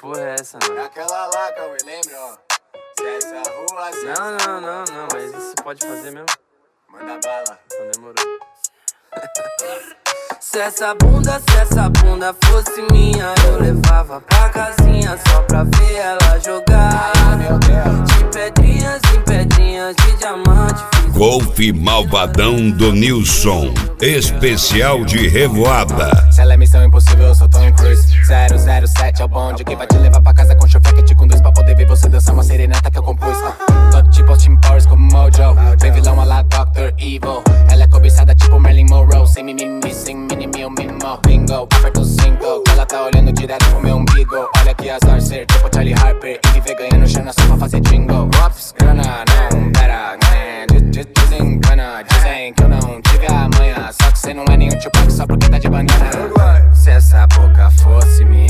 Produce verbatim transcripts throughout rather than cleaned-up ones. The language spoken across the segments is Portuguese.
porra é essa, mano? Aquela lá, Cauê, lembra, ó? Se essa rua, se Não, não, não, não, mas isso você pode fazer mesmo? Manda bala. Então demorou. Se essa bunda, se essa bunda fosse minha, eu levava pra casinha só pra ver ela jogar. Meu Deus. De pedrinhas em pedrinhas de diamante. Golfe Malvadão do Nilson, especial de Revoada. Se ela é missão impossível, eu sou Tom Cruise. zero zero sete é o bonde que vai te levar pra casa com chofete com dois pra poder ver você dançar uma serenata que eu compus. Todo tipo Austin Powers como Mojo. Vem vilão a lá doutor Evil. Ela é cobiçada tipo Marilyn Monroe. Sem mimimi, sem mini ou minimal. Bingo, aperta o cinco. Ela tá olhando direto pro meu umbigo. Olha que azar ser tipo Charlie Harper e viver ganhando chana só pra fazer jingle. Ops, grana, não, pera, né? Desencana, dizem que eu não tive a manha. Só que cê não é nenhum Tupac só porque tá de banana. Se essa boca fosse minha,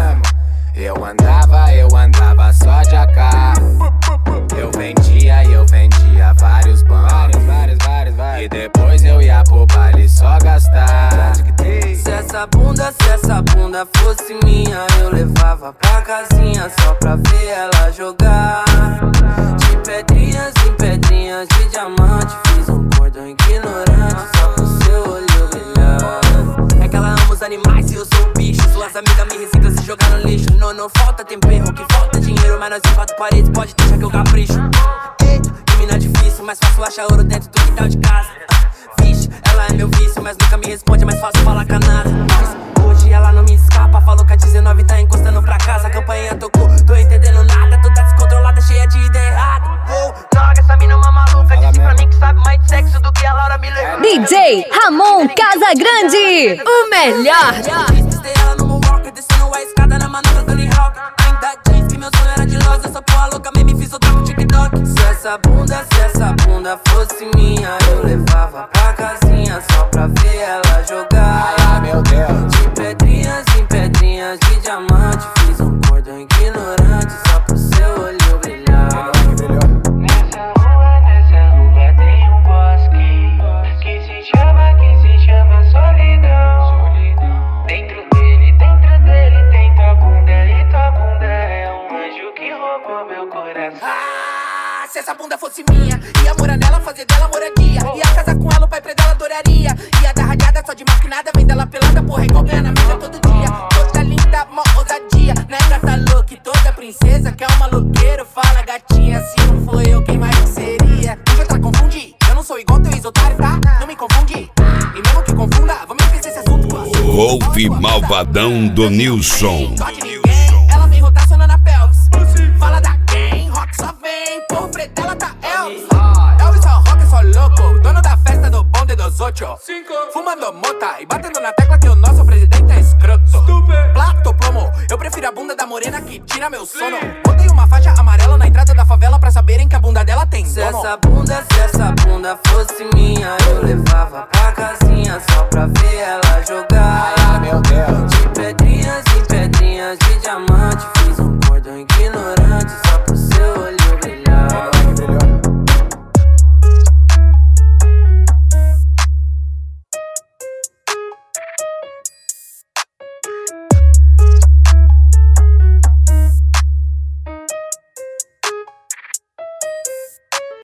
eu andava, eu andava só de A K. Eu vendia, eu vendia vários bancos. Vários, vários, vários. E depois eu ia pro baile só gastar. Se essa bunda, se essa bunda fosse minha, eu levava pra casinha só pra ver ela jogar. De pedrinhas em pedrinhas de diamante, fiz um cordão ignorante só pro seu olho brilhar. É que ela ama os animais e eu sou o bicho. Suas amigas me reciclam se jogar no lixo. Não, não falta tempero, o que falta é dinheiro. Mas nós em quatro paredes, pode deixar que eu capricho. Que mina difícil, mas fácil achar ouro dentro do quintal de casa. Vixe, ela é meu vício, mas nunca me responde, é mais fácil falar com a nada. Mas hoje ela não me escapa, falou que a dezenove tá encostando pra casa. A campanha tocou, tô entendendo nada, toda descontrolada, cheia de ideia errada. Oh, droga, essa mina é uma maluca, disse pra mim que sabe mais de sexo do que a Laura Miller. D J Ramon Casagrande, o melhor. Dei ela no Moonwalker, descendo a escada na manobra do Tony Hawk. Ainda diz que meu sonho era de loja, essa porra louca me fiz outro pro TikTok. Se essa bunda, se essa bunda fosse minha, eu levava pra casinha só pra ver ela jogar. Ai, meu Deus. De pedrinhas em pedrinhas de diamante, fiz um cordão ignorante só pro seu olho brilhar. Nessa rua, nessa rua tem um bosque que se chama, que se chama solidão. Dentro dele, dentro dele tem tua bunda e tua bunda é um anjo que roubou meu coração. Ah, se essa bunda fosse minha, ia morar nela, fazer dela moradia. Ia casar com ela, o pai pra dela adoraria. Ia dar radiada só de maquinada, vem dela pelada, porra, igual ganha na mesa todo dia. Toda linda, mó ousadia, né, gata louca, toda princesa que é uma louqueira. Fala gatinha, se não for eu, quem mais seria? Deixa eu tá confundir, eu não sou igual teu ex-otário, tá? Não me confunde, e mesmo que confunda, vamos esquecer esse assunto. Golfe Malvadão do Nilson. Ela vem rotacionando a pelvis. Fala da quem, rock só vem. Por preto ela tá Elvis. Elvis só rock, é só louco. Dono da festa do bonde dos ocho. Fumando mota e batendo na tecla que o nosso presidente é escroto. Plato plomo, eu prefiro a bunda da morena que tira meu sono. Botei uma faixa amarela na entrada da favela pra saberem que a bunda dela tem dono. Se essa bunda, se essa bunda fosse minha, eu levava pra casinha só pra ver ela jogar. Ai, meu Deus.